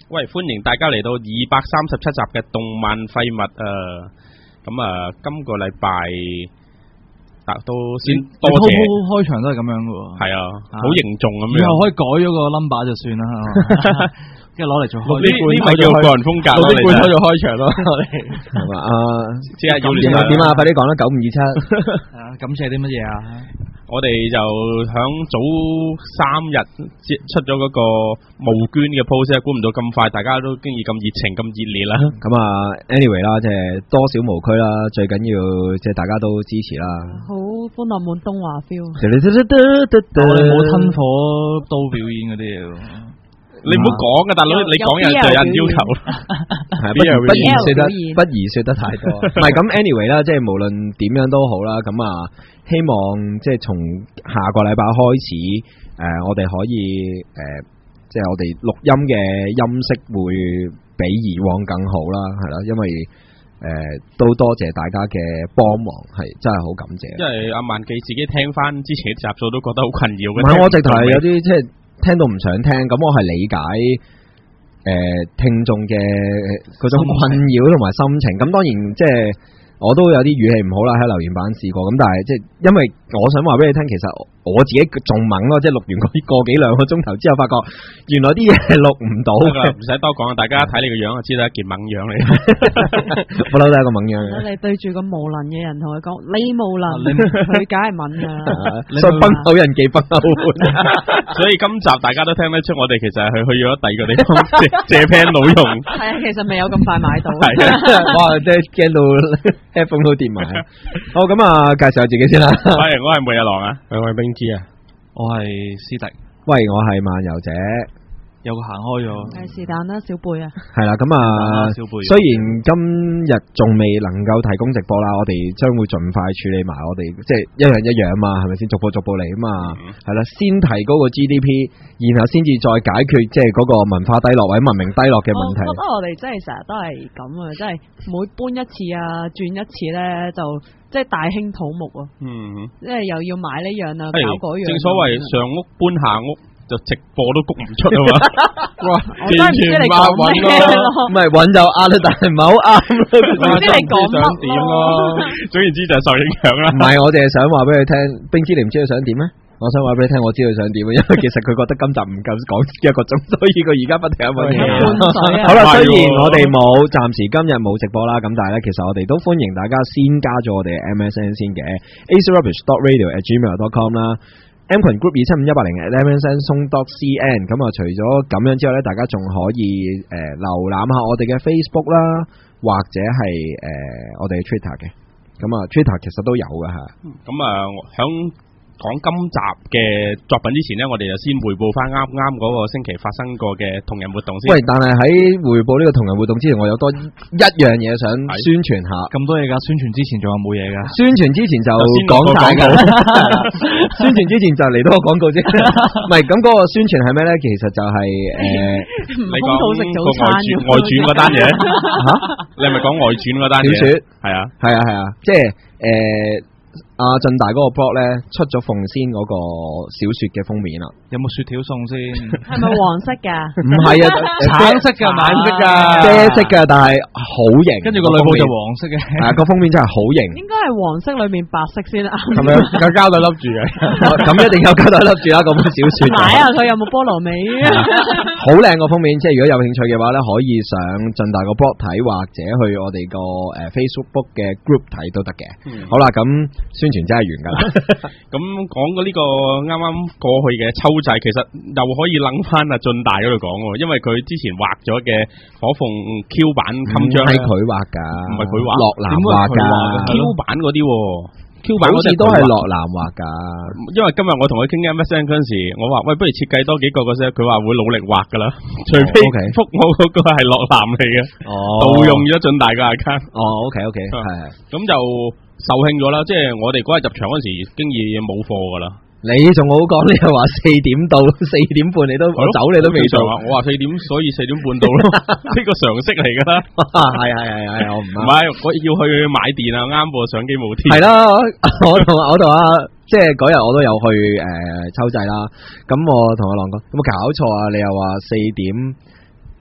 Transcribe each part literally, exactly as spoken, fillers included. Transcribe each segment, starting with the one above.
喂，歡迎大家嚟到二百三十七集嘅動漫廢物啊！咁啊，今個禮拜啊都先多謝， 開場都係咁樣嘅喎。 係啊，好凝重咁樣。 以後可以改咗個 number 就算啦，跟住攞嚟做開。 呢呢咪叫個人風格咯，你開咗開場咯，我哋係嘛啊？ 即係要點啊？點啊？快啲講啦！九五二七啊，感謝啲乜嘢啊？ 我哋就響早三日出咗嗰個募捐嘅 post， 估唔到咁快，大家都經已咁熱情咁熱烈啦。 咁啊 ，anyway 啦，即係多少無區啦，最緊要即係大家都支持啦。 好歡樂滿東華 feel。 我哋冇吞火刀表演嗰啲嘢。 你唔好講噶，大佬，你講嘢就有人要求， 係不不宜說得不宜說得太多。唔係咁 anyway 啦，即係無論點樣都好啦。咁啊，希望即係從下個禮拜開始，誒，我哋可以誒，即係我哋錄音嘅音色會比以往更好啦，係啦，因為誒都多謝大家嘅幫忙，係真係好感謝。 因為阿萬記自己聽翻之前啲集數都覺得好困擾嘅。 唔係，我直頭係有啲即係。聽到唔想聽，咁我係理解誒、呃、聽眾嘅嗰種困擾同埋心情。咁當然即係我都有啲語氣唔好啦，喺留言板試過。咁但係即係因為我想話俾你聽，其實我自己仲猛咯，即係錄完嗰啲個幾兩個鐘頭之後，發覺原來啲嘢係錄唔到嘅。 唔使多講，大家睇你個樣就知道一件猛樣嚟。 不嬲都係一個猛樣嘅。 你對住個無能嘅人同佢講，你無能，佢梗係猛噶。 所以崩口人忌崩口碗。 所以今集大家都聽得出，我哋其實係去咗第二個地方借借 pen 佬用。 係啊，其實未有咁快買到。 係啊，哇！即係驚到 headphone 都跌埋。好，咁啊，介紹下自己先啦。 喂，我係每日狼啊， 我係冰之啊， 我係斯迪。 喂，我係漫遊者。 有個行開咗， 係是但啦，小貝啊， 係啦，咁啊， 小貝雖然今日仲未能夠提供直播啦，我哋將會盡快處理埋我哋，即係一樣一樣嘛，係咪先？逐步逐步嚟啊嘛，係啦、嗯，先提高個 G D P， 然後先至再解決即係嗰個文化低落或者文明低落嘅問題。 我覺得我哋真係成日都係咁啊，真係每搬一次啊，轉一次咧，就即係大興土木啊，嗯，即係又要買呢樣啊，搞嗰樣。 正所謂上屋搬下屋。就直播都谷唔出啊嘛！ 哇，我真係唔知你講咩咯， 唔係揾就啱啦，但係唔係好啱咯。 唔知你講乜點咯？總言之就係受影響啦。 唔係，我淨係想話俾佢聽，冰之你唔知佢想點咩？我想話俾你聽，我知佢想點，因為其實佢覺得今集唔夠講一個鐘，所以佢而家不停咁揾嘢。好啦，雖然我哋冇暫時今日冇直播啦，咁但係咧，其實我哋都歡迎大家先加咗我哋嘅 M S N 先嘅 a c rubbish dot radio at gmail dot com 啦。M 群 group 二七五一八零 at M S N 松 dot C N， 咁啊除咗咁樣之外咧，大家仲可以誒瀏覽下我哋嘅 Facebook 啦，或者係誒、呃、我哋嘅 Twitter 嘅，咁啊 Twitter 其實都有噶吓。 咁啊響講今集嘅作品之前呢，我哋就先匯報翻啱啱嗰個星期發生過嘅同人活動先。 喂，但係喺匯報呢個同人活動之前，我有多一樣嘢想宣傳下。 咁多嘢噶，宣傳之前仲有冇嘢噶？ 宣傳之前就講晒噶。宣傳之前就嚟多個廣告啫。唔係，咁嗰個宣傳係咩咧？其實就係、是、誒， 呃、你講食早餐外傳嗰單嘢吓？你係咪講外傳嗰單嘢？小說係啊， 係啊，係啊，即係誒。呃阿俊大嗰個 blog 咧出咗鳳仙嗰個小說嘅封面啦， 有冇雪條送先？ 係咪黃色噶？ 唔係啊， 橙色噶，橙色噶， 啡色噶，但係好型。 跟住個女僕就黃色嘅， 係啊，個封面真係好型。 應該係黃色裏面白色先啦。 係咪有膠袋笠住嘅？咁一定有膠袋笠住啦，嗰本小說。 買啊，佢有冇菠蘿味？ 好靚個封面，即係如果有興趣嘅話咧，可以上俊大個 blog 睇，或者去我哋個誒 Facebook 嘅 group 睇都得嘅。嗯、好啦，咁。宣傳真係完噶啦， 咁講過呢個啱啱過去嘅秋祭，其實又可以諗翻阿俊大嗰度講，因為佢之前畫咗嘅火鳳 Q 版襟章係佢畫噶， 唔係佢畫， 洛南畫噶 Q 版嗰啲 ，Q 版好似都係洛南畫噶。 因為今日我同佢傾 M S N 嗰陣時，我話喂，不如設計多幾個個啫，佢話會努力畫噶啦，除非覆我嗰個係洛南嚟嘅，盜用咗俊大嘅 account。 哦，OK OK，係咁就。售罄咗啦，即係我哋嗰日入場嗰時，經已冇貨噶啦。 你仲好講，你又話四點到四點半，你都我走你都未做啊！ 我話四點，所以四點半到咯，呢個常識嚟噶啦。 係係係係，我唔唔係，我要去買電啊，啱部相機冇電。 係啦，我同我同阿即係嗰日我都有去誒抽掣啦。咁我同阿朗講，有冇搞錯啊？你又話四點？誒、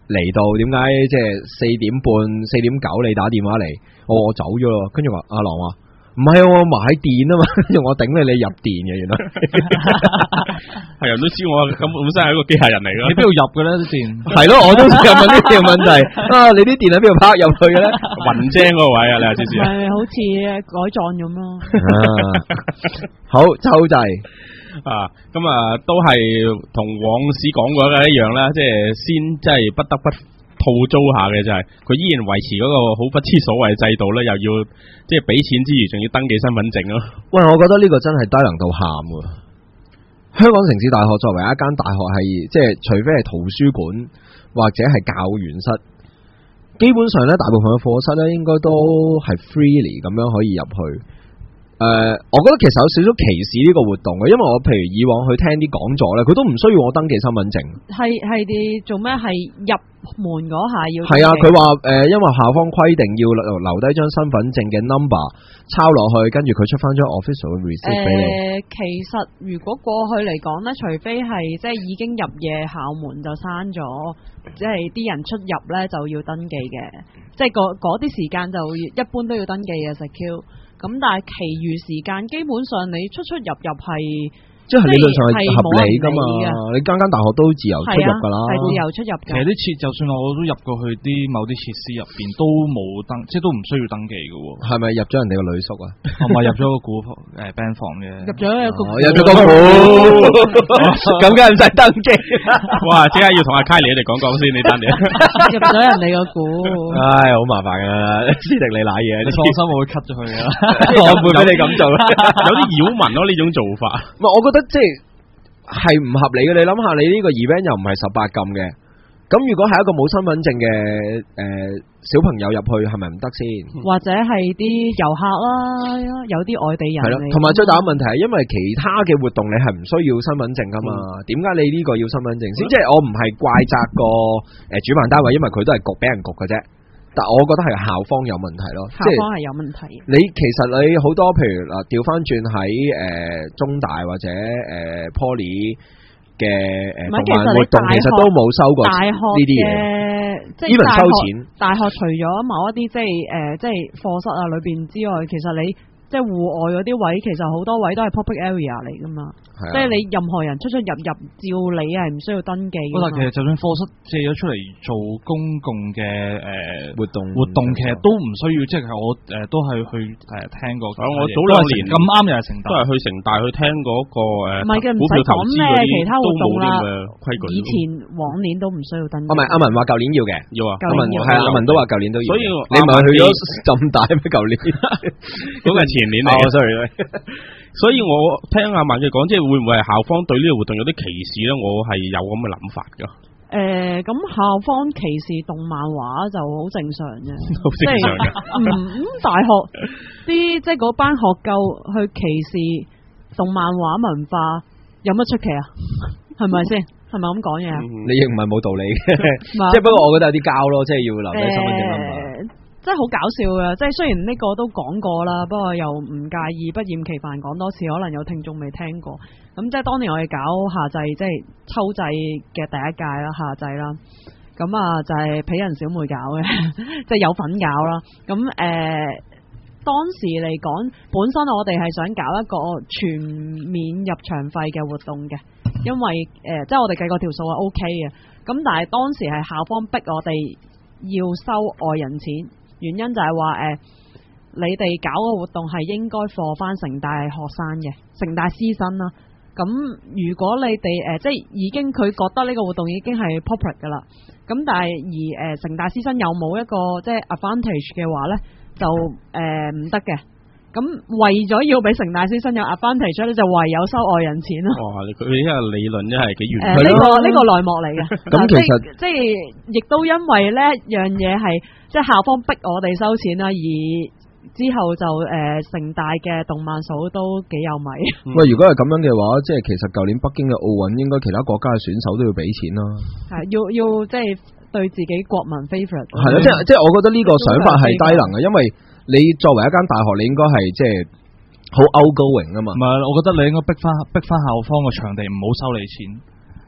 嚟到，點解即係四點半、四點九你打電話嚟，我我走咗咯，跟住話阿郎話唔係我買電啊嘛，跟住我頂你你入電嘅原來，係人都知我咁本身係一個機械人嚟噶， 你邊度入嘅咧啲電？係咯，我都想問呢條問題啊！你啲電喺邊度拍入去嘅咧？ 雲精嗰個位啊，你話知唔知啊？ 係好似改裝咁咯。 好抽掣。 啊，咁啊，都係同往時講過嘅一樣啦，即係先，即係不得不吐槽下嘅就係、是，佢依然維持嗰個好不知所謂制度咧，又要即係俾錢之餘，仲要登記身份證咯。 喂，我覺得呢個真係低能到喊喎！香港城市大學作為一間大學，係即係除非係圖書館或者係教員室，基本上咧大部分嘅課室咧應該都係 freely 咁樣可以入去。誒、呃，我覺得其實有少少歧視呢個活動嘅，因為我譬如以往去聽啲講座咧，佢都唔需要我登記身份證。係係啲做咩？係入門嗰下要係啊？佢話誒，因為校方規定要留留低張身份證嘅 number 抄落去，跟住佢出翻張 official 嘅 receipt 俾你。誒、呃，其實如果過去嚟講咧，除非係即係已經入夜校門就閂咗，即係啲人出入咧就要登記嘅，即係嗰啲時間就一般都要登記嘅 secure。咁但係其餘時間基本上你出出入入係即係理論上係合理噶嘛，你間間大學都自由出入噶啦，係自由出入嘅。其實啲設就算我都入過去啲某啲設施入邊都冇登，即係都唔需要登記嘅。係咪入咗人哋個女宿啊？同埋入咗個股誒 band 房嘅，入咗一個入咗個股，咁梗係唔使登記。 哇！即刻要同阿 Kylie 你哋講講先，你單嘢入咗人哋個股， 唉，好麻煩噶啦，斯迪你瀨嘢， 你放心，我會 cut 咗佢噶啦， 我唔會俾你咁做啦， 有啲擾民咯呢種做法。 唔係，我覺得即係係唔合理嘅。你諗下，你呢個 event 又唔係十八禁嘅，咁如果係一個冇身份證嘅誒、呃、小朋友入去，係咪唔得先？或者係啲遊客啦，有啲外地人係咯。同埋最大嘅問題係，因為其他嘅活動你係唔需要身份證噶嘛？點解、嗯、你呢個要身份證先？嗯、即係我唔係怪責個誒主辦單位，因為佢都係焗俾人焗嘅啫。但我覺得係校方有問題咯，校方係有問題。你其實你好多譬如嗱，調翻轉喺誒中大或者誒、呃、Poly 嘅誒動漫活動，其實都冇收過呢啲嘢。即係大學收錢。大學除咗某一啲即係誒即係課室啊裏邊之外，其實你即係戶外嗰啲位，其實好多位都係 public area 嚟噶嘛。啊、即係你任何人出出入入，照你係唔需要登記嘅。但其實就算課室借咗出嚟做公共嘅誒活動活動，其實都唔需要，即係我誒、呃、都係去誒聽過。我早兩年咁啱又係城大，都係去城大去聽嗰、那個誒唔係嘅，唔使講咩其他活動啦。以前往年都唔需要登記。唔係阿文話舊年要嘅，要啊。阿文係阿文都話舊年都要。所以你唔係去咗咁大咩？舊年嗰個係前年嚟。哦，sorry。所以我聽阿文嘅講，即係會唔會係校方對呢個活動有啲歧視咧？我係有咁嘅諗法噶。誒、呃，咁校方歧視動漫畫就好正常嘅，好正常嘅。嗯，咁大學啲即係嗰班學究去歧視動漫畫文化，有乜出奇啊？係咪先？係咪咁講嘢啊？你亦唔係冇道理嘅，即係不過我覺得有啲膠咯，即係要留低身份證啊嘛。真係好搞笑嘅，即係雖然呢個都講過啦，不過又唔介意不厭其煩講多次，可能有聽眾未聽過。咁即係當年我哋搞夏祭，即係秋祭嘅第一屆啦，夏祭啦。咁啊就係俾人小妹搞嘅，即係有份搞啦。咁誒、呃，當時嚟講，本身我哋係想搞一個全面入場費嘅活動嘅，因為誒、呃，即係我哋計個條數係 O K 嘅。咁但係當時係校方逼我哋要收外人錢。原因就係話誒，你哋搞個活動係應該課翻城大學生嘅，城大師生啦。咁如果你哋誒、呃，即係已經佢覺得呢個活動已經係 popular 噶啦。咁但係而誒、呃、城大師生有冇一個即係 advantage 嘅話咧，就誒唔得嘅。咁、呃、為咗要俾城大師生有 advantage 咧，就唯有收外人錢咯。哇！佢呢個理論真係幾完美。誒呢個呢個內幕嚟嘅。咁其實即係亦都因為呢一樣嘢係。即係校方逼我哋收錢啦，而之後就誒、呃、城大嘅動漫嫂都幾有米。喂，如果係咁樣嘅話，即係其實舊年北京嘅奧運，應該其他國家嘅選手都要俾錢啦。係要要即係對自己國民 favourite。係咯，即係即係我覺得呢個想法係低能嘅，因為你作為一間大學，你應該係即係好 outgoing 啊嘛。唔係，我覺得你應該逼翻逼翻校方個場地唔好收你錢。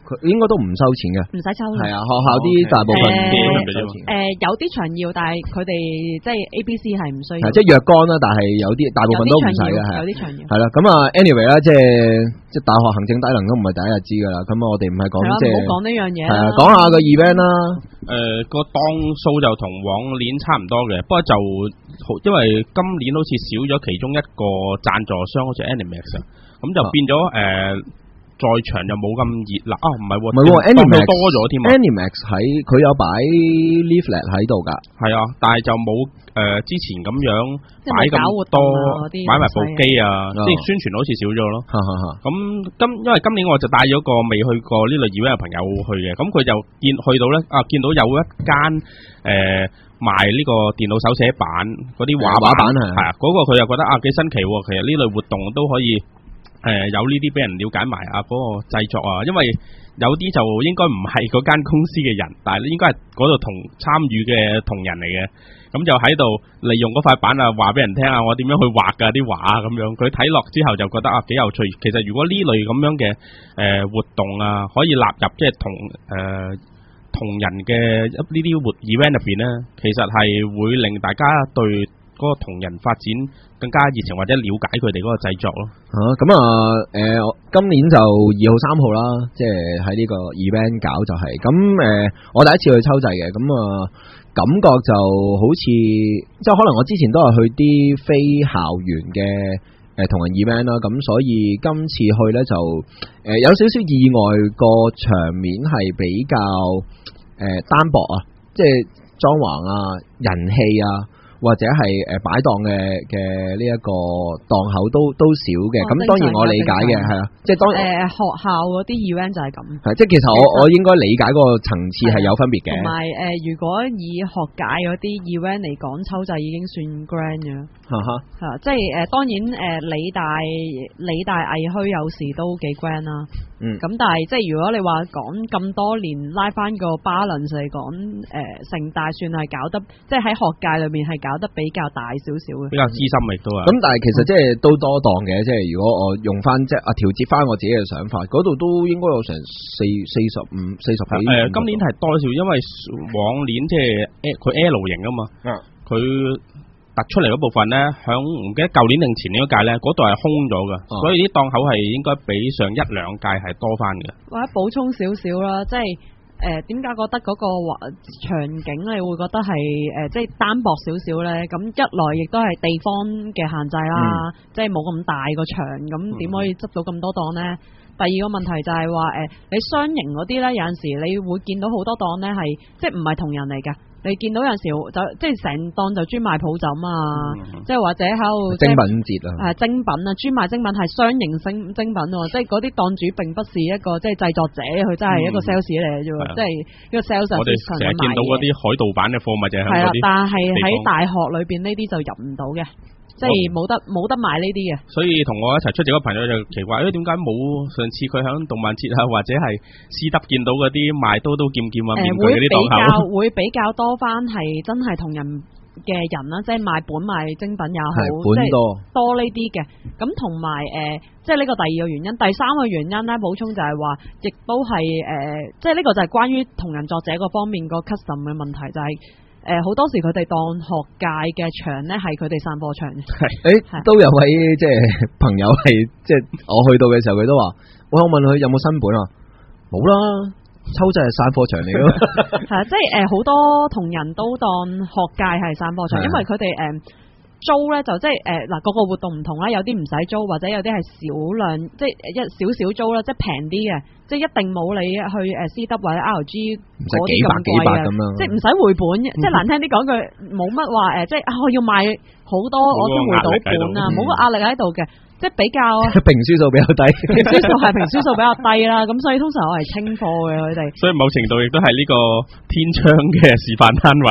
佢應該都唔收錢嘅， 唔使收。 係啊，學校啲大部分都唔收錢。 誒有啲場要，但係佢哋即係 A B C 係唔需要。 即係若干啦，但係有啲大部分都唔使嘅，係有啲場要。 係啦，咁啊 anyway 啦，即係即係大學行政低能都唔係第一日知㗎啦。咁我哋唔係講即係唔好講呢樣嘢。 係啊，講下個 event 啦。 誒個檔數就同往年差唔多嘅，不過就因為今年好似少咗其中一個贊助商，好似 Animax 啊，咁就變咗誒。在場就冇咁熱鬧啊，唔係喎，唔係喎 ，Animax 多咗添啊 Animax 喺佢有擺 leaflet 喺度㗎， 係啊，但係就冇誒之前咁樣擺咁多，擺埋部機啊，即係宣傳好似少咗咯。咁今因為今年我就帶咗個未去過呢類 event 嘅朋友去嘅，咁佢就見去到咧啊，見到有一間誒賣呢個電腦手寫板嗰啲畫畫板係啊，嗰個佢又覺得啊幾新奇喎，其實呢類活動都可以。誒、呃，有呢啲俾人了解埋啊，嗰、那個製作啊，因為有啲就應該唔係嗰間公司嘅人，但係應該係嗰度同參與嘅同仁嚟嘅，咁就喺度利用嗰塊板啊，話俾人聽啊，我點樣去畫噶啲畫咁樣，佢睇落之後就覺得啊幾有趣。其實如果呢類咁樣嘅誒、呃、活動啊，可以納入即係同誒、呃、同人嘅呢啲活 event 入邊咧，其實係會令大家對嗰個同人發展更加熱情，或者了解佢哋嗰個製作咯。 啊，咁啊，誒、呃，今年就二號、三號啦，即係喺呢個 event 搞就係、是，咁誒、呃，我第一次去抽掣嘅，咁啊、呃，感覺就好似，即係可能我之前都係去啲非校園嘅誒同人 event 啦，咁所以今次去咧就誒、呃、有少少意外，個場面係比較誒、呃、單薄啊，即係裝潢啊、人氣啊。或者係誒擺檔嘅嘅呢一個檔口都都少嘅，咁、哦、當然我理解嘅係啊，即係當誒、呃、 學校嗰啲 event 就係咁， 係即係其實我我應該理解嗰個層次係有分別嘅。同埋誒，如果以學界嗰啲 event 嚟講，抽就已經算 grand 嘅，嚇嚇嚇，即係誒、呃、當然誒、呃、理大理大藝墟有時都幾 grand 啦，嗯，咁但係即係如果你話講咁多年拉翻個 balance 嚟講，誒、呃、城大算係搞得即係喺學界裏面係搞得比較大少少嘅， 比較資深亦都係。 咁但係其實即係都多檔嘅，即係如果我用翻即係啊調節翻我自己嘅想法，嗰度都應該有成四四十五四十幾。誒、呃， 今年係多少？因為往年即係佢 L 型啊嘛，佢、嗯、突出嚟嗰部分咧，響唔記得舊年定前年嗰屆咧，嗰度係空咗嘅、嗯，所以啲檔口係應該比上一兩屆係多翻嘅。 或者補充少少啦，即係。誒點解覺得嗰個場景你會覺得係誒、呃、即係單薄少少咧？咁一來亦都係地方嘅限制啦，嗯、即係冇咁大個場，咁點可以執到咁多檔咧？第二個問題就係話誒，你商營嗰啲咧，有陣時你會見到好多檔咧係即係唔係同人嚟㗎。你見到有陣時就即係成檔就專賣抱枕啊，嗯、即係或者喺度精品節啊， 係精品啊，專賣精品係商營精精品喎，即係嗰啲檔主並不是一個即係製作者，佢真係一個 sales 嚟嘅啫喎，即係一個 sales。我哋成日見到嗰啲海盜版嘅貨物就係喺嗰啲， 但係喺大學裏邊呢啲就入唔到嘅。即係冇得冇得買呢啲嘅， 所以同我一齊出席嗰個朋友就奇怪，誒點解冇上次佢響動漫節啊，或者係私得見到嗰啲賣刀刀劍劍啊、面具嗰啲檔口， 會比較多翻係真係同人嘅人啦，即係賣本賣精品也好， 本多多呢啲嘅。咁同埋誒，即係呢個第二個原因，第三個原因咧，補充就係話，亦都係誒，即係呢個就係關於同人作者嗰方面個 custom 嘅問題，就係、是。誒、呃、好多時佢哋當學界嘅場咧係佢哋散貨場嘅， 係誒都有位即係朋友係即係我去到嘅時候佢都話，我問佢有冇新本啊？冇啦，抽掣係散貨場嚟咯。 係啊，即係誒好多同人都當學界係散貨場，因為佢哋誒租咧就即係誒嗱個個活動唔同啦，有啲唔使租，或者有啲係少量，即係一少少租啦，即係平啲嘅。即係一定冇你去誒 C W 或者 R G 嗰啲咁貴啊，即係唔使回本，即係難聽啲講句，冇乜話誒，即係我要賣好多我先回到本啊，冇個壓力喺度嘅，即係比較評輸數比較低， 評輸數係評輸數比較低啦，咁所以通常我係清貨嘅佢哋， 所以某程度亦都係呢個天窗嘅示範單位。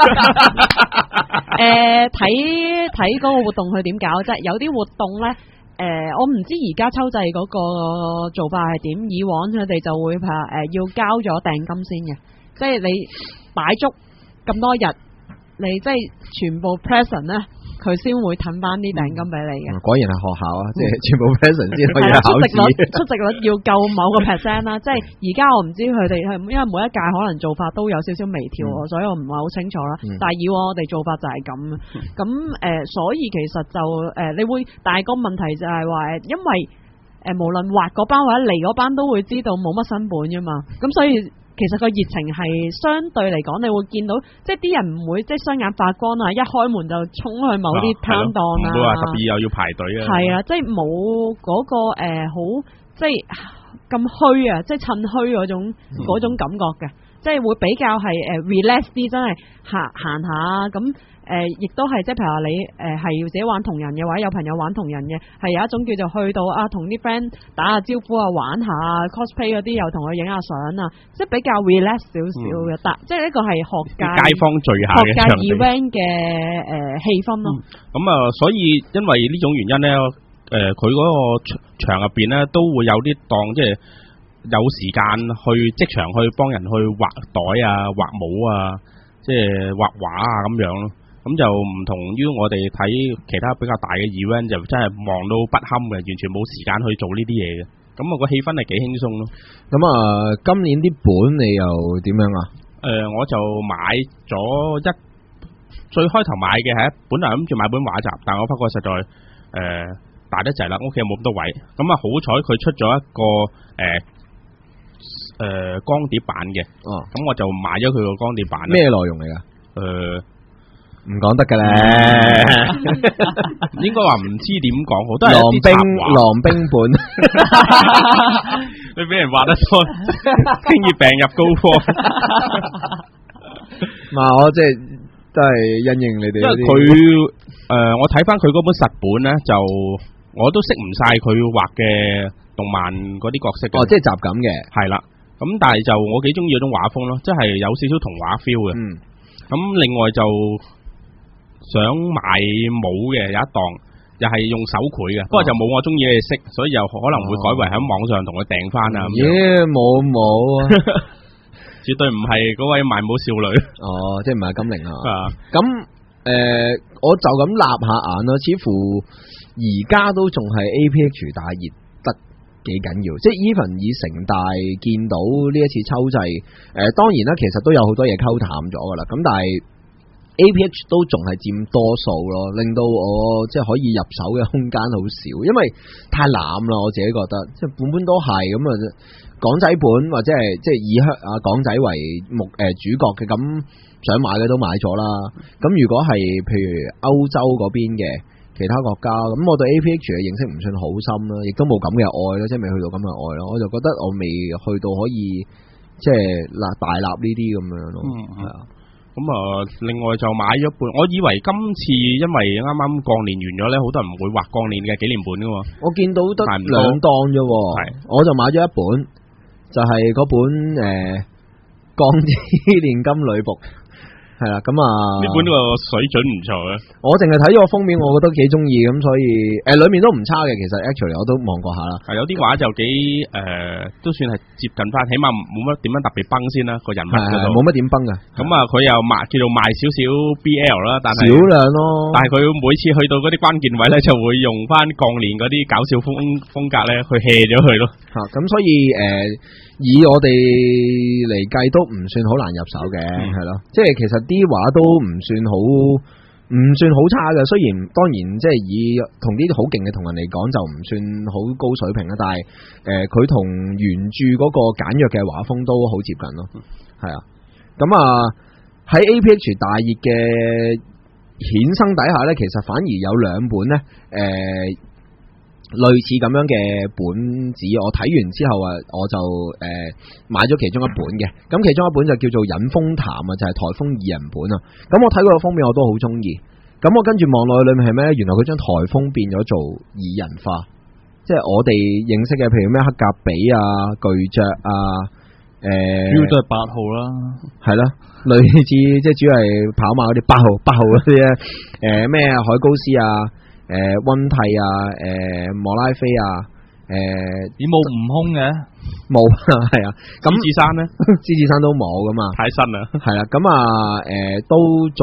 誒睇睇嗰個活動佢點搞啫，有啲活動咧。誒、呃，我唔知而家抽掣嗰個做法係點。以往佢哋就會怕誒、呃、要交咗訂金先嘅，即係你擺足咁多日，你即係全部 present 咧， 佢先會褪翻啲訂金俾你嘅。 果然係學校啊，即係全部 present 先可以考試。 出席率要夠某個 percent 啦，即係而家我唔知佢哋係因為每一屆可能做法都有少少微調，嗯、所以我唔係好清楚啦。嗯、但係以往我哋做法就係咁，咁誒、呃，所以其實就誒、呃，你會，但係個問題就係話誒，因為誒、呃、無論畫嗰班或者嚟嗰班都會知道冇乜新本㗎嘛，咁所以。其實個熱情係相對嚟講，你會見到即係啲人唔會即係雙眼發光啊！一開門就衝去某啲攤檔啊， 唔會話特別又要排隊啊。係啊，即係冇嗰個誒好、呃、即係咁虛啊，即係趁虛嗰種嗰、嗯、種感覺嘅，即係會比較係誒 relax 啲，真係行行下咁。誒，亦、呃、都係即係譬如話你誒係要自己玩同人嘅，或者有朋友玩同人嘅，係有一種叫做去到啊同啲 friend 打下招呼啊，玩下 cosplay 嗰啲，又同佢影下相啊，即係比較 relax 少少嘅，但、嗯、即係呢個係學界街坊聚下嘅場地 event 嘅誒氣氛咯。 咁啊、嗯嗯，所以因為呢種原因咧，誒佢嗰個場入邊咧都會有啲檔，即係有時間去即場去幫人去畫袋啊、畫帽啊，即係畫畫啊咁樣咯。咁就唔同於我哋睇其他比較大嘅 event， 就真係忙到不堪嘅，完全冇時間去做呢啲嘢嘅。咁啊個氣氛係幾輕鬆咯。咁啊，今年啲本你又點樣啊？誒、呃，我就買咗一最開頭買嘅係一本來諗住買本畫集，但我發覺實在誒、呃、大得滯啦，屋企有冇咁多位。咁啊好彩佢出咗一個誒誒、呃呃、光碟版嘅。哦。咁我就買咗佢個光碟版。咩內容嚟㗎？誒、呃。唔講得嘅咧，應該話唔知點講好，都係狼兵狼兵本，你俾人畫得多，輕易病入膏肓。嗱，我即係都係因應你哋，因為佢誒，我睇翻佢嗰本實本咧，就我都識唔晒佢畫嘅動漫嗰啲角色嘅。哦，即係集錦嘅，係啦。咁但係就我幾中意嗰種畫風咯，即係有少少童話 feel 嘅。嗯。咁另外就。想買帽嘅有一檔，又係用手繪嘅，不過就冇我中意嘅色，所以又可能會改為喺網上同佢訂翻啊。耶，冇冇啊，絕對唔係嗰位賣帽少女。哦，即係唔係金玲啊？咁誒、呃，我就咁立下眼啦，似乎而家都仲係 A P H 大熱得幾緊要，即係 even 以城大見到呢一次秋季，誒、呃，當然啦，其實都有好多嘢溝淡咗噶啦，咁但係。A P H 都仲係佔多數咯，令到我即係可以入手嘅空間好少，因為太濫啦，我自己覺得，即係本本都係咁啊，港仔本或者係即係以香啊港仔為目誒、呃、主角嘅，咁想買嘅都買咗啦。咁如果係譬如歐洲嗰邊嘅其他國家，咁我對 A P H 嘅認識唔算好深啦，亦都冇咁嘅愛咯，即係未去到咁嘅愛咯，我就覺得我未去到可以即係嗱大立呢啲咁樣咯，係啊、嗯。咁啊、嗯，另外就買咗本，我以為今次因為啱啱鋼鍊完咗咧，好多人唔會畫鋼鍊嘅紀念本噶嘛。我見到得兩檔啫，係，我就買咗一本，就係、是、嗰本誒鋼之煉金女僕。係啦，咁啊呢本個水準唔錯嘅。我淨係睇咗個封面，我覺得幾中意，咁所以誒裏面都唔差嘅。其實 actually 我都望過下啦。係有啲畫就幾誒、呃，都算係接近翻，起碼冇乜點樣特別崩先啦個人物嗰度。冇乜點崩嘅。咁啊，佢又賣叫做賣少少 B L 啦，但係少量咯。但係佢每次去到嗰啲關鍵位咧，就會用翻鋼鍊嗰啲搞笑風風格咧去 hea 咗佢咯。吓、啊，咁所以誒。呃以我哋嚟計都唔算好難入手嘅，係咯、嗯，即係其實啲畫都唔算好，唔算好差嘅。雖然當然即係以同啲好勁嘅同人嚟講就唔算好高水平啦，但係誒佢同原著嗰個簡約嘅畫風都好接近咯，係啊。咁啊喺 A P H 大熱嘅衍生底下呢，其實反而有兩本呢。誒、呃。類似咁樣嘅本子，我睇完之後啊，我就誒、呃、買咗其中一本嘅。咁其中一本就叫做《隱風談》啊，就係、是、颱風二人本啊。咁我睇過個封面，我都好中意。咁我跟住望落去裏面係咩？原來佢將颱風變咗做擬人化，即係我哋認識嘅，譬如咩黑格比啊、巨雀啊，誒、呃，主要都係八號啦，係啦，類似即係主要係跑馬嗰啲八號、八號嗰啲咧，誒咩啊，海高斯啊。誒，溫蒂啊，誒、呃，莫拉菲啊，誒、呃，點冇悟空嘅？冇係啊，咁獅子山咧，獅子山都冇噶嘛，太新啦，係啦，咁啊，誒、呃，都做出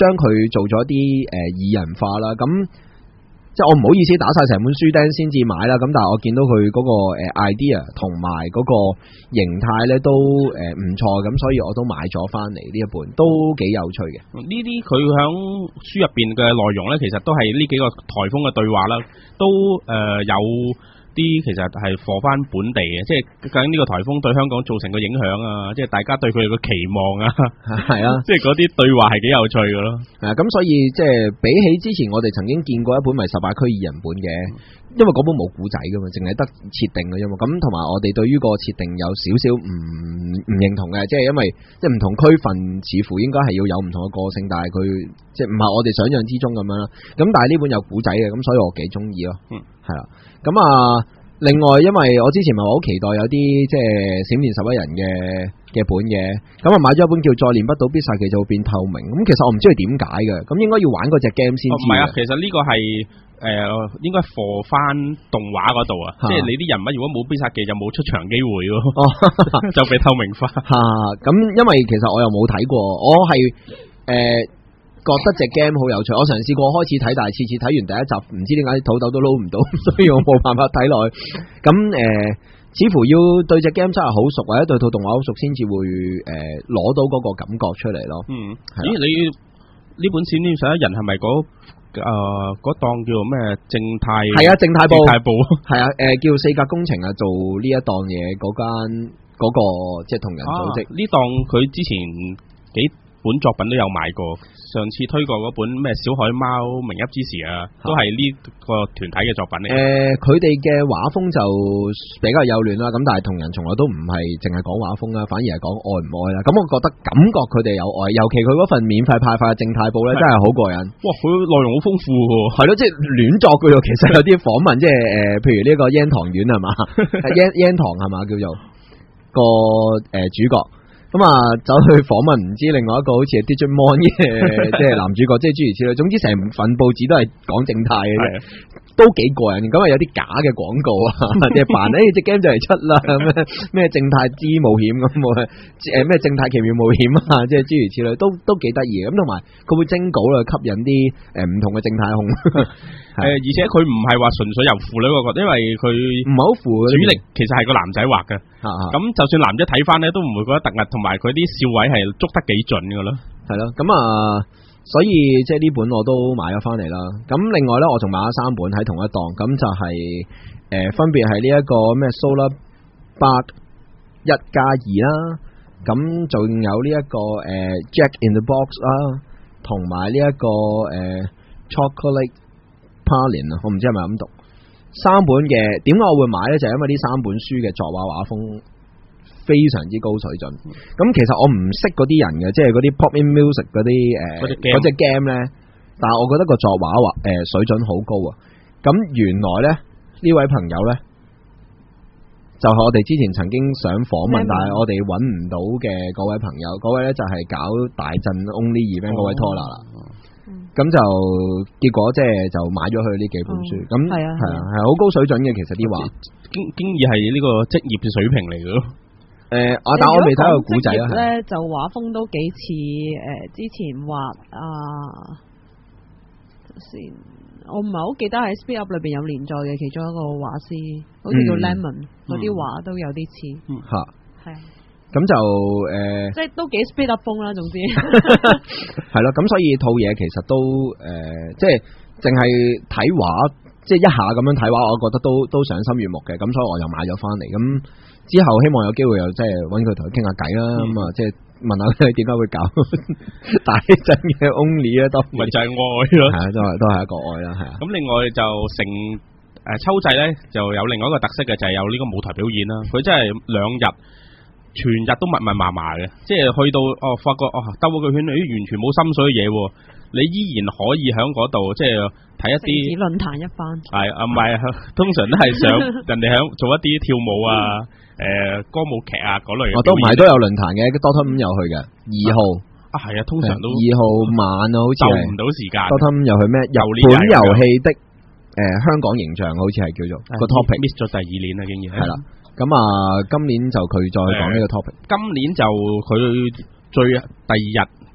將佢做咗啲誒擬人化啦，咁。即係我唔好意思打晒成本書釘先至買啦，咁但係我見到佢嗰個誒 idea 同埋嗰個形態咧都誒唔錯，咁所以我都買咗翻嚟呢一本，都幾有趣嘅。 呢啲佢響書入邊嘅內容咧，其實都係呢幾個颱風嘅對話啦，都誒、呃、有啲其實係 for 翻本地嘅，即係究竟呢個颱風對香港造成嘅影響啊，即係大家對佢哋嘅期望啊，係啊，即係嗰啲對話係幾有趣嘅咯。 係啊，咁所以即係比起之前我哋曾經見過一本咪十八區二人本嘅，因為嗰本冇古仔噶嘛，淨係得設定嘅啫嘛。咁同埋我哋對於個設定有少少唔唔認同嘅，即係因為即係唔同區份似乎應該係要有唔同嘅個性，但係佢即係唔係我哋想象之中咁樣啦。咁但係呢本有古仔嘅，咁所以我幾中意咯。嗯，係啦。咁啊，另外因為我之前咪好期待有啲即係閃電十一人嘅嘅本嘅，咁啊買咗一本叫《再練不倒必殺技就會變透明》。咁其實我唔知佢點解嘅，咁應該要玩嗰隻 game 先知。唔係啊， 其實呢個係誒應該 for 翻動畫嗰度啊，即係你啲人物如果冇必殺技就冇出場機會喎，就被透明化。 嚇，咁因為其實我又冇睇過，我係誒。覺得隻 game 好有趣，我嘗試過開始睇，但係次次睇完第一集，唔知點解土豆都撈唔到，所以我冇辦法睇落去。咁誒、呃，似乎要對隻 game 真係好熟，或者對套動畫好熟，先至會誒攞、呃、到嗰個感覺出嚟咯。嗯， 咦？你呢本《閃電十一人》係咪嗰誒嗰檔叫做咩正太？ 係啊，正太報。正太報係啊，誒、呃、叫四格工程啊，做呢一檔嘢嗰間嗰個即係同人組織。 呢檔佢之前幾本作品都有買過。上次推過嗰本咩小海貓明泣之時啊，都係呢個團體嘅作品嚟。 誒、呃，佢哋嘅畫風就比較幼嫩啦，咁但係同人從來都唔係淨係講畫風啦，反而係講愛唔愛啦。咁我覺得感覺佢哋有愛，尤其佢嗰份免費派發嘅正太報咧，真係好過癮。 哇，佢內容好豐富喎。 係咯，即係亂作嘅喎。其實有啲訪問，即係誒，譬如呢個櫻堂院係嘛，櫻櫻堂係嘛叫做個誒主角。咁啊，走去訪問唔知另外一個好似係 Digimon 嘅即係男主角，即係諸如此類。總之成份報紙都係講正太嘅啫，都幾過癮。咁啊有啲假嘅廣告啊，即係扮誒隻 game 就嚟出啦，咩咩正太之冒險咁，誒咩正太奇妙冒險啊，即係諸如此類，都都幾得意。咁同埋佢會徵稿啦，吸引啲誒唔同嘅正太控。 誒，而且佢唔係話純粹由父女個角度，因為佢唔係好父主力，其實係個男仔畫嘅。咁就算男仔睇翻咧，都唔會覺得突兀，同埋佢啲笑位係捉得幾準噶咯。 係咯，咁啊，所以即係呢本我都買咗翻嚟啦。咁另外咧，我仲買咗三本喺同一檔，咁就係、是、誒、呃、分別係呢一個咩 Solar Bug 一加二啦，咁仲有呢、這、一個誒、呃、Jack in the Box 啦，同埋呢一個誒、呃、Chocolate Pralin 啊，我唔知係咪咁讀。三本嘅點解我會買呢？就係、是、因為呢三本書嘅作畫畫風非常之高水準。咁、嗯、其實我唔識嗰啲人嘅，即係嗰啲 Pop In Music 嗰啲誒嗰隻 game 呢。但係我覺得個作畫畫誒水準好高啊。咁原來呢，呢位朋友呢，就係、是、我哋之前曾經想訪問，嗯、但係我哋揾唔到嘅嗰位朋友，嗰位呢就係搞大陣 Only Event 嗰位 Tola 啦。咁就結果即係就買咗佢呢幾本書，咁係啊係啊係好高水準嘅，其實啲畫經經已係呢個職業嘅水平嚟嘅咯。 誒、呃，我但我未睇過古仔啦。 咧就畫風都幾似誒，之前畫啊，先我唔係好記得喺 Speed Up 裏邊有連載嘅其中一個畫師，好似叫 Lemon 嗰啲畫都有啲似。 吓係。咁就誒，呃、 即係都幾 speed up 風啦，總之係咯。咁所以套嘢其實都誒、呃，即係淨係睇畫，即係一下咁樣睇畫，我覺得都都賞心悅目嘅。咁所以我又買咗翻嚟。咁之後希望有機會又即係揾佢同佢傾下偈啦。咁啊、嗯，即係問下佢點解會搞大陣嘅 Only 咧，都咪就係愛咯， 係啊，都係都係一個愛啦，係啊。 咁另外就成誒秋季咧，就有另外一個特色嘅，就係、是、有呢個舞台表演啦。佢真係兩日。全日都密密麻麻嘅，即係去到哦，發覺哦兜個圈，咦完全冇心水嘅嘢，你依然可以喺嗰度即係睇一啲論壇一番。 係啊，唔係通常都係想人哋響做一啲跳舞啊、誒、呃、歌舞劇啊嗰類嘅。我都唔係都有論壇嘅，Doctor 五有去嘅二號啊，係啊，通常都二號晚啊，好似就唔到時間。 Doctor 五又去咩？日本遊戲的誒香港形象，好似係叫做個 topic miss 咗第二年啦，竟然係啦。咁啊，今年就佢再講呢個 topic。 今年就佢最第二日嘅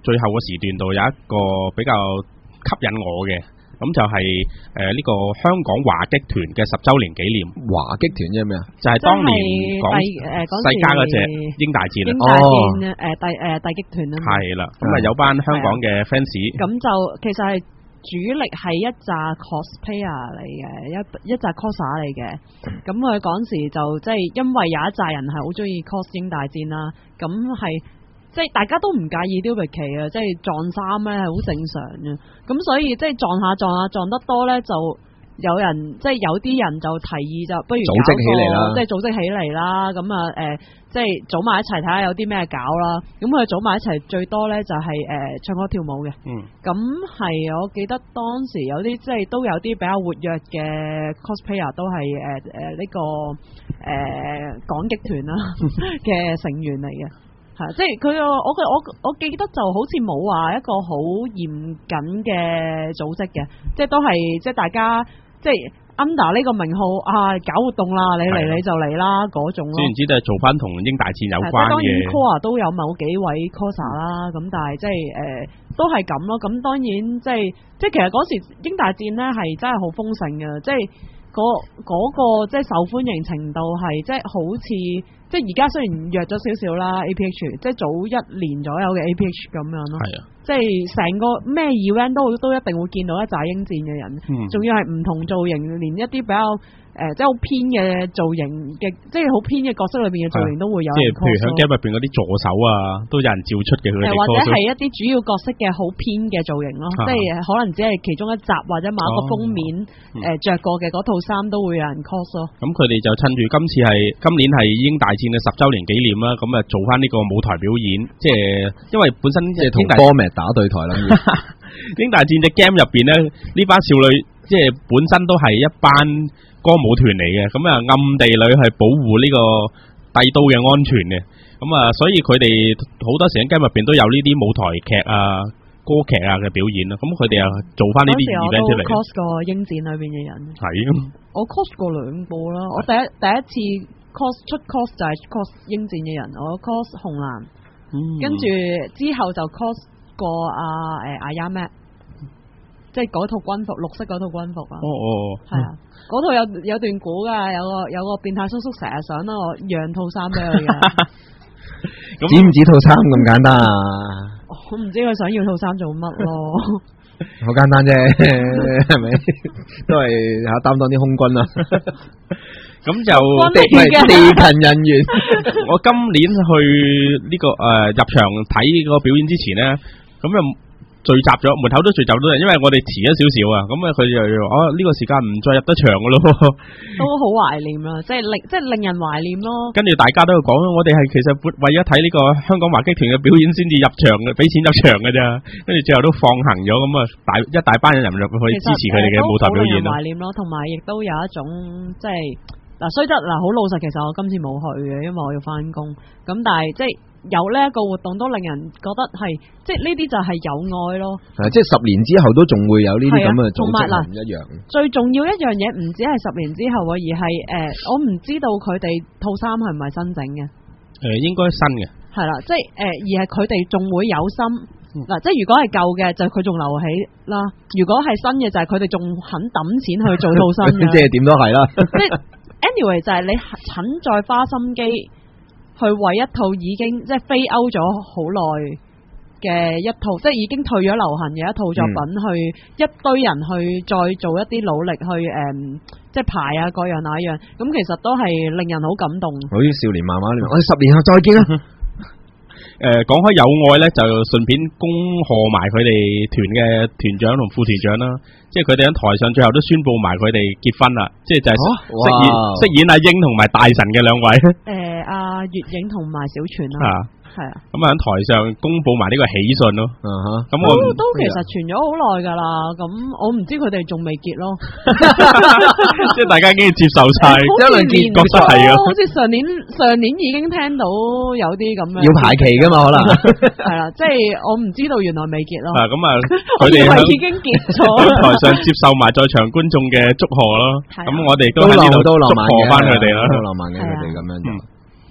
最後嘅時段度有一個比較吸引我嘅。咁就係誒呢個香港華擊團嘅十週年紀念。 華擊團即係咩啊？ 就係當年講誒世嘉嗰隻英大戰啊。 英大戰誒第誒第擊團啊。 係啦，咁啊有班香港嘅 fans。 咁就其實係主力係一紮 cosplayer 嚟嘅，一一紮 coser 嚟嘅。咁佢嗰陣時就即係因為有一紮人係好中意 cos 英大戰啦，咁係。即係大家都唔介意雕鼻旗啊，即係撞衫咧係好正常嘅，咁所以即係撞下撞下撞得多咧，就有人即係有啲人就提議就不如組織起嚟啦， 即係組織起嚟啦，咁啊誒，即係組埋一齊睇下有啲咩搞啦，咁佢組埋一齊最多咧就係、是、誒、呃、唱歌跳舞嘅，嗯，咁係我記得當時有啲即係都有啲比較活躍嘅 cosplayer 都係誒誒呢個誒、呃、港擊團啦嘅成員嚟嘅。係，即係佢個我我我記得就好似冇話一個好嚴謹嘅組織嘅，即係都係即係大家即係 under 呢個名號啊搞活動啦，你嚟你就嚟啦嗰種咯。雖然知都係做翻同英大戰有關嘅。當然 core 都有某幾位 coser 啦，咁、嗯、但係即係誒、呃、都係咁咯。咁當然即係即係其實嗰時英大戰咧係真係好豐盛嘅，即係嗰嗰個即係受歡迎程度係即係好似。即係而家雖然弱咗少少啦 ，A P H 即係早一年左右嘅 A P H 咁樣咯。係啊，即係成個咩 event 都都一定會見到一紮英戰嘅人，仲、嗯、要係唔同造型，連一啲比較誒、呃、即係好偏嘅造型嘅，即係好偏嘅角色裏邊嘅造型都會有。即係譬如響 game 入邊嗰啲助手啊，都有人照出嘅佢哋。或者係一啲主要角色嘅好偏嘅造型咯，即係可能只係其中一集或者某一個封面誒着、哦呃、過嘅嗰套衫都會有人 cos 咯。咁佢哋就趁住今次係今年係英大戰嘅十週年紀念啦，咁啊做翻呢個舞台表演，即係因為本身即係同 Format 打對台啦。英大戰隻 game 入邊咧，呢班少女即係本身都係一班歌舞團嚟嘅，咁啊暗地裏係保護呢個帝都嘅安全嘅，咁啊所以佢哋好多時喺 game 入邊都有呢啲舞台劇啊、歌劇啊嘅表演啦，咁佢哋又做翻呢啲 event 出嚟。我 cos 過英戰裏邊嘅人，係我 cos 過兩個啦，我第一第一次 cos 出 cos 就係 cos 英戰嘅人，我 cos 紅藍，跟、嗯、住之後就 cos 過阿誒阿 Yamat。即係嗰套軍服，綠色嗰套軍服啊！哦哦，係啊，嗰套有有段古噶，有個有個變態叔叔成日想我讓套衫俾佢嘅。止唔止套衫咁簡單啊？我唔知佢想要套衫做乜咯。好簡單啫，係咪？都係吓擔當啲空軍啊。咁就地地勤人員。我今年去呢、這個誒、呃、入場睇個表演之前咧，咁又。聚集咗，門口都聚集咗人，因為我哋遲咗少少啊，咁啊佢就哦呢、這個時間唔再入得場噶咯，都好懷念啦，即係令即係令人懷念咯。跟住大家都講，我哋係其實為咗睇呢個香港華擊團嘅表演先至入場嘅，俾錢入場嘅咋，跟住最後都放行咗，咁啊大一大班人入去支持佢哋嘅舞台表演咯。懷念咯，同埋亦都有一種即係嗱，雖則嗱好老實，其實我今次冇去嘅，因為我要翻工，咁但係即係。有呢一個活動都令人覺得係，即係呢啲就係有愛咯。係，即係十年之後都仲會有呢啲咁嘅組織唔一樣。最重要一樣嘢唔止係十年之後喎，而係誒、呃，我唔知道佢哋套衫係唔係新整嘅。誒、呃，應該新嘅。係啦，即係誒、呃，而係佢哋仲會有心嗱、嗯，即係如果係舊嘅就佢仲留起啦，如果係新嘅就係佢哋仲肯抌錢去做套新嘅。即係點都係啦。即係 anyway 就係你肯再花心機。去為一套已經即係飛歐咗好耐嘅一套，即係已經退咗流行嘅一套作品，嗯、去一堆人去再做一啲努力去誒、嗯，即係排啊各樣那樣，咁其實都係令人好感動。好似少年漫畫裏面，我哋十年後再見啦。誒、呃，講開有愛咧，就順便恭賀埋佢哋團嘅團長同副團長啦。即係佢哋喺台上最後都宣布埋佢哋結婚啦。即係就係飾演飾演阿英同埋大神嘅兩位。誒、呃，阿月影同埋小泉啦。啊係啊，咁啊喺台上公布埋呢個喜訊咯。嗯哼，咁我都，都其實傳咗好耐噶啦。咁我唔知佢哋仲未結咯。即係大家已經接受晒，因為結覺得係啊。好似上年上年已經聽到有啲咁樣。要排期噶嘛，可能係啦。即係我唔知道原來未結咯。啊，咁啊，佢哋已經結咗。喺台上接受埋在場觀眾嘅祝賀咯。咁我哋都喺呢度祝賀翻佢哋啦。好浪漫嘅佢哋咁樣就。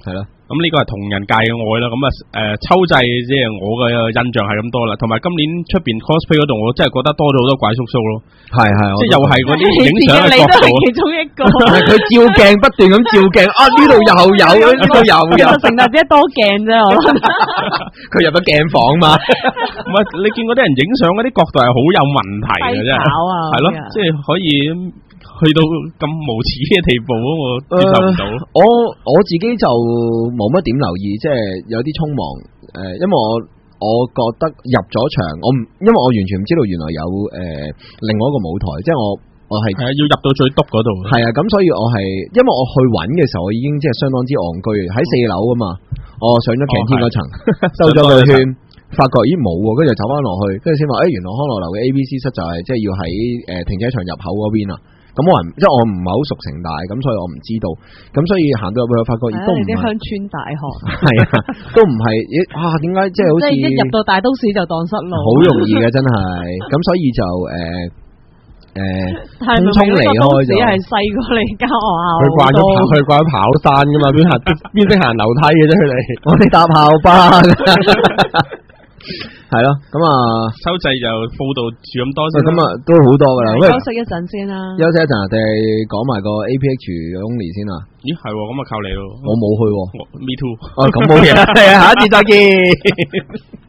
係咯。 咁呢個係同人界嘅愛啦，咁啊誒秋祭即係我嘅印象係咁多啦，同埋今年出邊 cosplay 嗰度，我真係覺得多咗好多怪叔叔咯， 係係， 即係又係嗰啲影相嘅角度， 其中一個， 佢照鏡不斷咁照鏡，啊呢度又有，呢度又有， 成大隻多鏡啫，我覺得佢入咗鏡房嘛， 唔係你見嗰啲人影相嗰啲角度係好有問題嘅真係，係咯，即係可以。去到咁無恥嘅地步，我接受唔到、呃。 我我自己就冇乜點留意，即係有啲匆忙。誒、呃，因為我我覺得入咗場，我唔，因為我完全唔知道原來有誒、呃、另外一個舞台，即係我我係係要入到最篤嗰度。係啊，咁所以我係，因為我去揾嘅時候，我已經即係相當之戇居，喺四樓啊嘛，我上咗擎天嗰層，兜咗個圈，發覺咦冇喎，跟住走翻落去，跟住先話，誒、欸、原來康樂樓嘅 A B C 室就係即係要喺誒停車場入口嗰邊啊。咁我人即係我唔係好熟城大，咁所以我唔知道，咁所以行到入去發覺亦都唔係啲鄉村大學， 係啊，都唔係，咦啊點解即係好似即係一入到大都市就蕩失路， 好容易嘅真係，咁所以就誒誒，匆匆離開咗， 係細過你間學校， 佢慣咗佢慣咗跑山噶嘛，邊行邊識行樓梯嘅啫佢哋， 我哋搭校巴。係咯，咁啊， 秋祭就報道住咁多先， 咁啊都好多噶啦。 休息一陣先啦， 休息一陣，定係講埋個 A P H only 先啊？ 咦，係咁啊，靠你咯， 我冇去 ，me too， 哦，咁冇嘢，係啊，下一次再見。